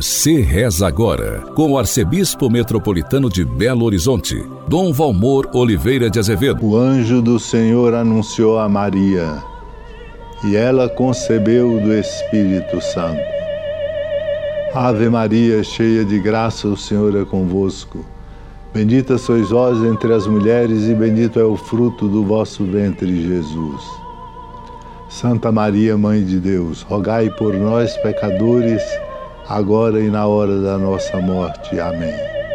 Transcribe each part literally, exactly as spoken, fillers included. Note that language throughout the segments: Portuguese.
Você reza agora com o arcebispo metropolitano de Belo Horizonte, Dom Valmor Oliveira de Azevedo. O anjo do Senhor anunciou a Maria, e ela concebeu do Espírito Santo. Ave Maria, cheia de graça, o Senhor é convosco. Bendita sois vós entre as mulheres, e bendito é o fruto do vosso ventre, Jesus. Santa Maria, Mãe de Deus, rogai por nós, pecadores, agora e na hora da nossa morte. Amém.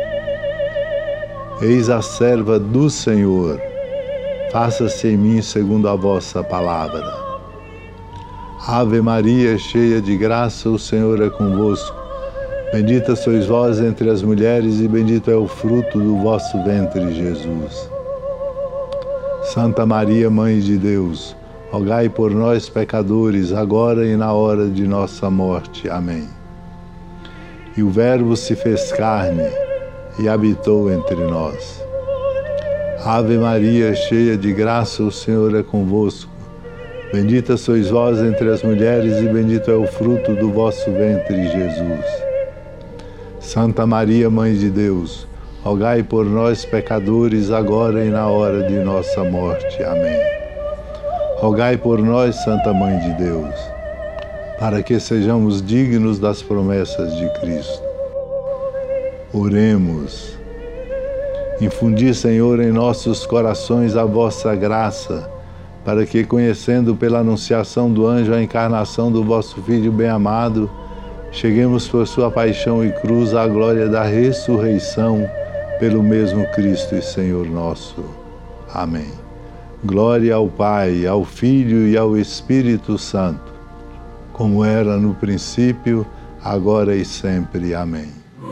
Eis a serva do Senhor, faça-se em mim segundo a vossa palavra. Ave Maria, cheia de graça, o Senhor é convosco. Bendita sois vós entre as mulheres, e bendito é o fruto do vosso ventre, Jesus. Santa Maria, Mãe de Deus, rogai por nós, pecadores, agora e na hora de nossa morte. Amém. E o Verbo se fez carne e habitou entre nós. Ave Maria, cheia de graça, o Senhor é convosco. Bendita sois vós entre as mulheres, e bendito é o fruto do vosso ventre, Jesus. Santa Maria, Mãe de Deus, rogai por nós, pecadores, agora e na hora de nossa morte. Amém. Rogai por nós, Santa Mãe de Deus, para que sejamos dignos das promessas de Cristo. Oremos. Infundi, Senhor, em nossos corações a vossa graça, para que, conhecendo pela anunciação do anjo a encarnação do vosso Filho bem-amado, cheguemos por sua paixão e cruz à glória da ressurreição, pelo mesmo Cristo e Senhor nosso. Amém. Glória ao Pai, ao Filho e ao Espírito Santo, como era no princípio, agora e sempre. Amém.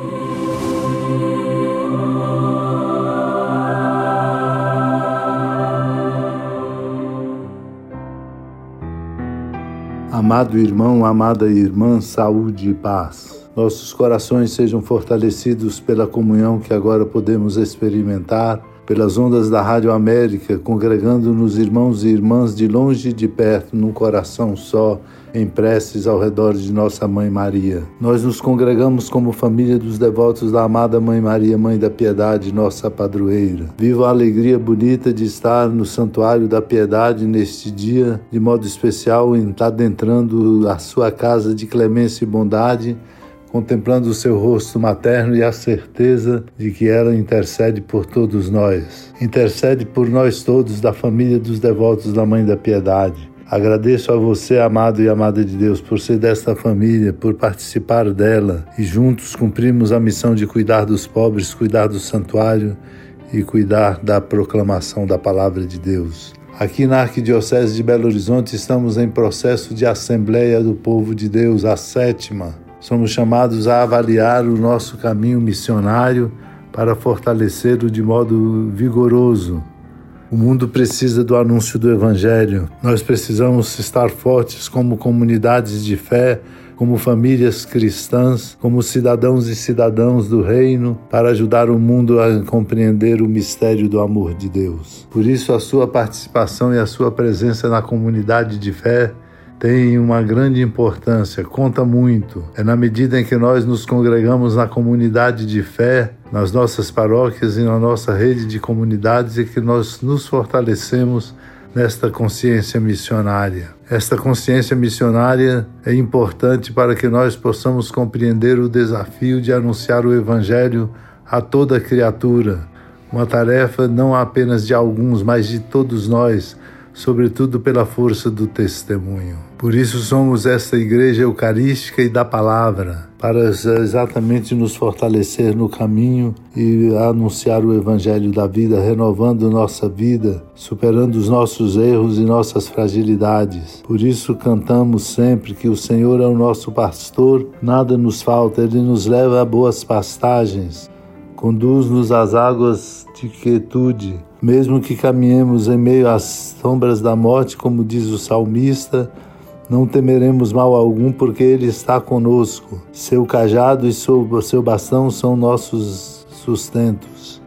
Amado irmão, amada irmã, saúde e paz. Nossos corações sejam fortalecidos pela comunhão que agora podemos experimentar, pelas ondas da Rádio América, congregando-nos irmãos e irmãs de longe e de perto, num coração só, em preces ao redor de nossa Mãe Maria. Nós nos congregamos como família dos devotos da amada Mãe Maria, Mãe da Piedade, nossa padroeira. Viva a alegria bonita de estar no Santuário da Piedade neste dia, de modo especial em estar adentrando a sua casa de clemência e bondade, contemplando o seu rosto materno e a certeza de que ela intercede por todos nós. Intercede por nós todos da família dos devotos da Mãe da Piedade. Agradeço a você, amado e amada de Deus, por ser desta família, por participar dela, e juntos cumprimos a missão de cuidar dos pobres, cuidar do santuário e cuidar da proclamação da palavra de Deus. Aqui na Arquidiocese de Belo Horizonte estamos em processo de Assembleia do Povo de Deus, a sétima. Somos chamados a avaliar o nosso caminho missionário para fortalecê-lo de modo vigoroso. O mundo precisa do anúncio do Evangelho. Nós precisamos estar fortes como comunidades de fé, como famílias cristãs, como cidadãos e cidadãos do reino, para ajudar o mundo a compreender o mistério do amor de Deus. Por isso, a sua participação e a sua presença na comunidade de fé tem uma grande importância, conta muito. É na medida em que nós nos congregamos na comunidade de fé, nas nossas paróquias e na nossa rede de comunidades, é que nós nos fortalecemos nesta consciência missionária. Esta consciência missionária é importante para que nós possamos compreender o desafio de anunciar o Evangelho a toda criatura, uma tarefa não apenas de alguns, mas de todos nós, sobretudo pela força do testemunho. Por isso somos esta igreja eucarística e da palavra, para exatamente nos fortalecer no caminho e anunciar o Evangelho da vida, renovando nossa vida, superando os nossos erros e nossas fragilidades. Por isso cantamos sempre que o Senhor é o nosso pastor, nada nos falta, Ele nos leva a boas pastagens, conduz-nos às águas de quietude. Mesmo que caminhemos em meio às sombras da morte, como diz o salmista, não temeremos mal algum, porque Ele está conosco. Seu cajado e seu bastão são nossos sustentos.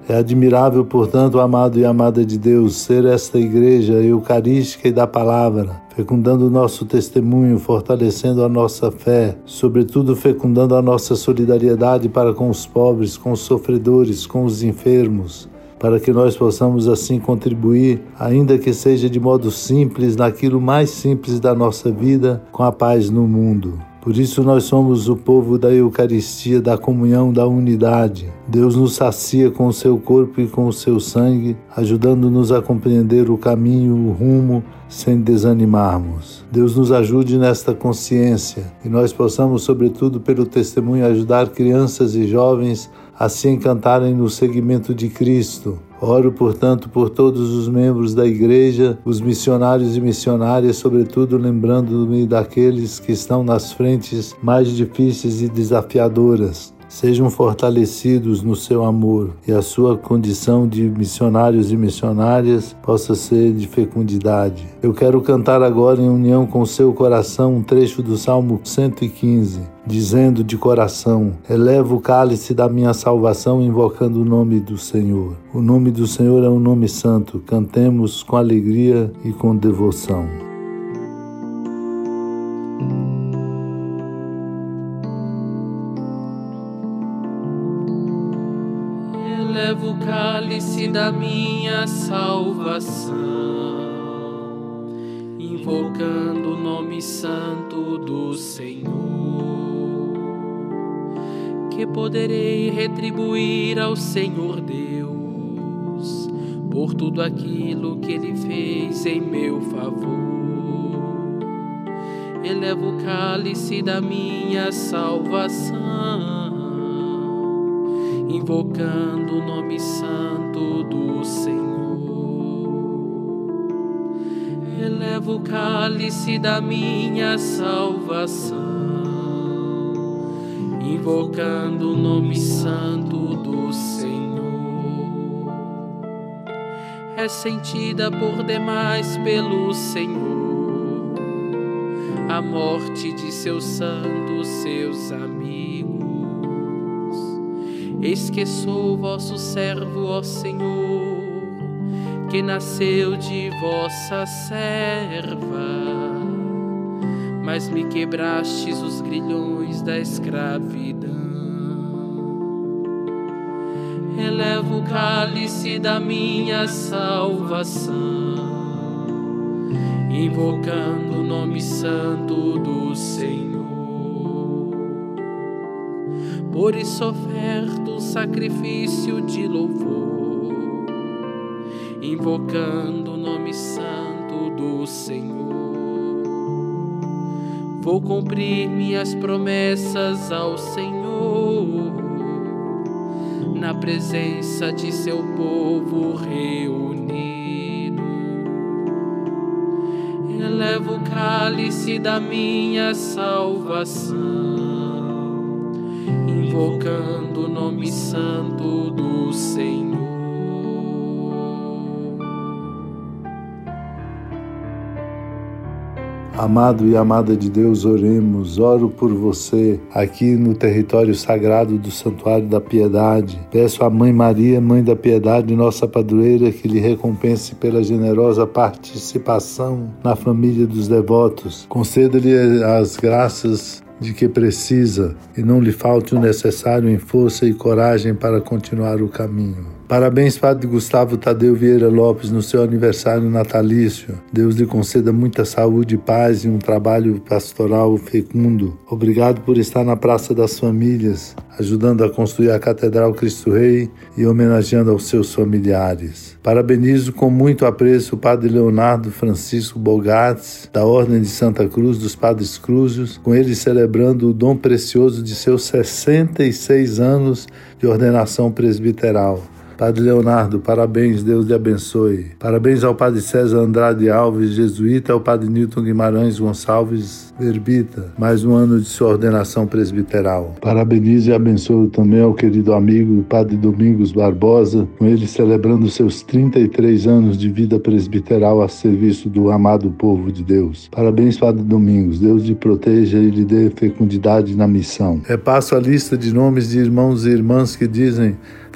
É admirável, portanto, amado e amada de Deus, ser esta igreja eucarística e da palavra, fecundando o nosso testemunho, fortalecendo a nossa fé, sobretudo fecundando a nossa solidariedade para com os pobres, com os sofredores, com os enfermos, para que nós possamos assim contribuir, ainda que seja de modo simples, naquilo mais simples da nossa vida, com a paz no mundo. Por isso nós somos o povo da Eucaristia, da comunhão, da unidade. Deus nos sacia com o seu corpo e com o seu sangue, ajudando-nos a compreender o caminho, o rumo, sem desanimarmos. Deus nos ajude nesta consciência e nós possamos, sobretudo pelo testemunho, ajudar crianças e jovens a se encantarem no seguimento de Cristo. Oro, portanto, por todos os membros da Igreja, os missionários e missionárias, sobretudo lembrando-me daqueles que estão nas frentes mais difíceis e desafiadoras. Sejam fortalecidos no seu amor e a sua condição de missionários e missionárias possa ser de fecundidade. Eu quero cantar agora em união com o seu coração um trecho do Salmo cento e quinze, dizendo de coração: elevo o cálice da minha salvação invocando o nome do Senhor. O nome do Senhor é um nome santo. Cantemos com alegria e com devoção. Elevo o cálice da minha salvação, invocando o nome santo do Senhor, que poderei retribuir ao Senhor Deus por tudo aquilo que Ele fez em meu favor. Elevo o cálice da minha salvação, invocando o nome santo do Senhor. Elevo o cálice da minha salvação, invocando o nome santo do Senhor. É sentida por demais pelo Senhor a morte de seus santos, seus amigos. Eis que sou vosso servo, ó Senhor, que nasceu de vossa serva, mas me quebrastes os grilhões da escravidão. Elevo o cálice da minha salvação, invocando o nome santo do Senhor. Por isso oferto um sacrifício de louvor, invocando o nome santo do Senhor. Vou cumprir minhas promessas ao Senhor, na presença de seu povo reunido. Elevo o cálice da minha salvação, invocando o nome santo do Senhor. Amado e amada de Deus, oremos. Oro por você aqui no território sagrado do Santuário da Piedade. Peço à Mãe Maria, Mãe da Piedade, nossa padroeira, que lhe recompense pela generosa participação na família dos devotos. Conceda-lhe as graças de que precisa e não lhe falte o necessário em força e coragem para continuar o caminho. Parabéns, Padre Gustavo Tadeu Vieira Lopes, no seu aniversário natalício. Deus lhe conceda muita saúde, paz e um trabalho pastoral fecundo. Obrigado por estar na Praça das Famílias, ajudando a construir a Catedral Cristo Rei e homenageando aos seus familiares. Parabenizo com muito apreço o Padre Leonardo Francisco Bogates, da Ordem de Santa Cruz dos Padres Crúzios, com ele celebrando o dom precioso de seus sessenta e seis anos de ordenação presbiteral. Padre Leonardo, parabéns, Deus lhe abençoe. Parabéns ao Padre César Andrade Alves, jesuíta, ao Padre Newton Guimarães Gonçalves, verbita, mais um ano de sua ordenação presbiteral. Parabenizo e abençoo também ao querido amigo Padre Domingos Barbosa, com ele celebrando seus trinta e três anos de vida presbiteral a serviço do amado povo de Deus. Parabéns, Padre Domingos, Deus lhe proteja e lhe dê fecundidade na missão. Repasso a lista de nomes de irmãos e irmãs que dizem: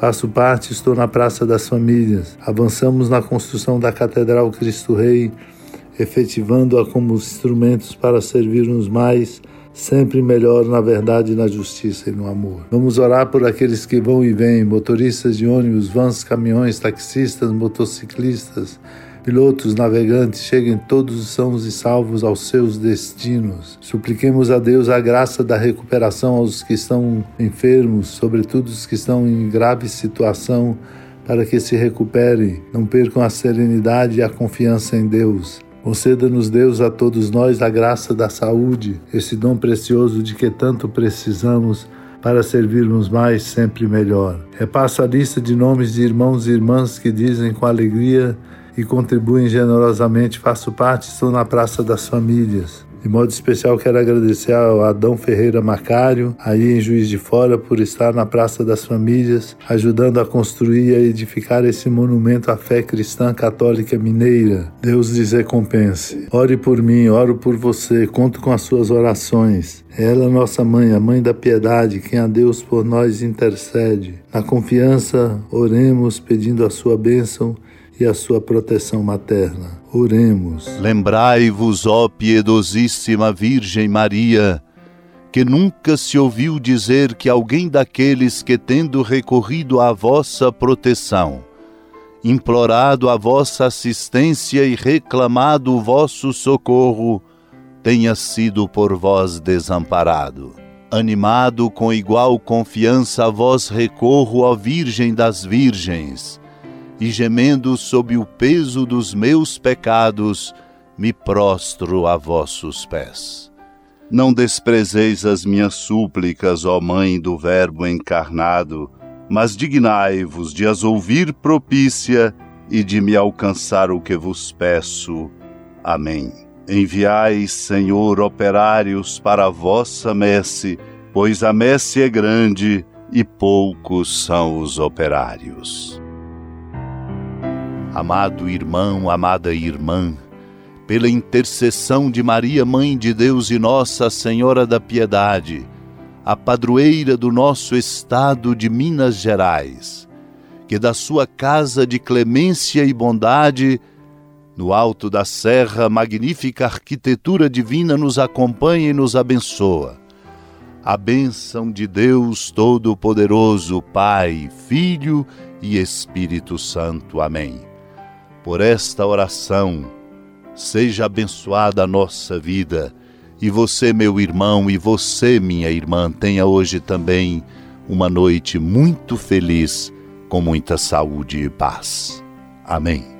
Faço parte, estou na Praça das Famílias. Avançamos na construção da Catedral Cristo Rei, efetivando-a como instrumentos para servirmos mais, sempre melhor na verdade, na justiça e no amor. Vamos orar por aqueles que vão e vêm, motoristas de ônibus, vans, caminhões, taxistas, motociclistas, pilotos, navegantes, cheguem todos sãos e salvos aos seus destinos. Supliquemos a Deus a graça da recuperação aos que estão enfermos, sobretudo os que estão em grave situação, para que se recuperem, não percam a serenidade e a confiança em Deus. Conceda-nos, Deus, a todos nós a graça da saúde, esse dom precioso de que tanto precisamos para servirmos mais, sempre melhor. Repassa a lista de nomes de irmãos e irmãs que dizem com alegria e contribuem generosamente. Faço parte, estou na Praça das Famílias. De modo especial, quero agradecer ao Adão Ferreira Macário, aí em Juiz de Fora, por estar na Praça das Famílias, ajudando a construir e a edificar esse monumento à fé cristã católica mineira. Deus lhes recompense. Ore por mim, oro por você, conto com as suas orações. Ela, nossa mãe, a mãe da piedade, quem a Deus por nós intercede. Na confiança, oremos pedindo a sua bênção e a sua proteção materna. Oremos. Lembrai-vos, ó piedosíssima Virgem Maria, que nunca se ouviu dizer que alguém daqueles que, tendo recorrido à vossa proteção, implorado a vossa assistência e reclamado o vosso socorro, tenha sido por vós desamparado. Animado com igual confiança, a vós recorro, ó Virgem das Virgens, e gemendo sob o peso dos meus pecados, me prostro a vossos pés. Não desprezeis as minhas súplicas, ó Mãe do Verbo encarnado, mas dignai-vos de as ouvir propícia e de me alcançar o que vos peço. Amém. Enviai, Senhor, operários para a vossa messe, pois a messe é grande e poucos são os operários. Amado irmão, amada irmã, pela intercessão de Maria, Mãe de Deus e Nossa Senhora da Piedade, a padroeira do nosso estado de Minas Gerais, que da sua casa de clemência e bondade, no alto da serra, magnífica arquitetura divina nos acompanha e nos abençoa. A bênção de Deus Todo-Poderoso, Pai, Filho e Espírito Santo. Amém. Por esta oração, seja abençoada a nossa vida, e você, meu irmão, e você, minha irmã, tenha hoje também uma noite muito feliz, com muita saúde e paz. Amém.